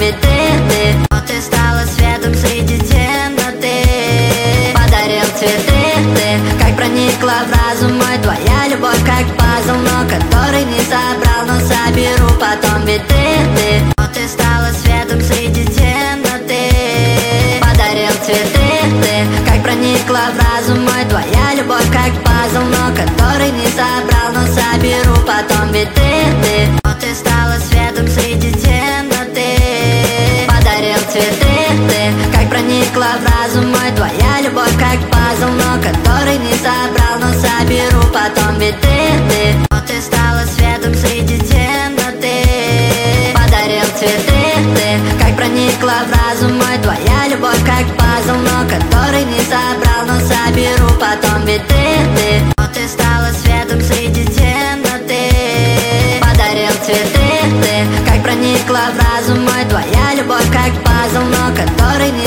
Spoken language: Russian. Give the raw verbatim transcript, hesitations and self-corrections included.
цветы ты. Но ты стала светом среди темноты. Подарил цветы ты, как проникла в разум мой. Твоя любовь как пазл, но который не собрал, но соберу потом. Ведь ты, ты, но ты стала светом среди темноты. Подарил цветы ты, как проникла в разум мой. Твоя любовь как пазл, но который не собрал, но соберу потом. Ведь ты, ты, но ты стала светом среди темноты. Подарил цветы ты, как проникла в разум мой. Твоя любовь как пазл, но который не собрал, но соберу потом. Ведь ты, ты, но ты стала светом среди темноты. Подарил цветы ты, как проникла в разум мой. Твоя любовь как пазл, но который не собрал, но соберу потом. Ведь ты, ты, но ты стала светом среди темноты. Подарил цветы ты, как проникла в разум мой. Твоя любовь как пазл, но который не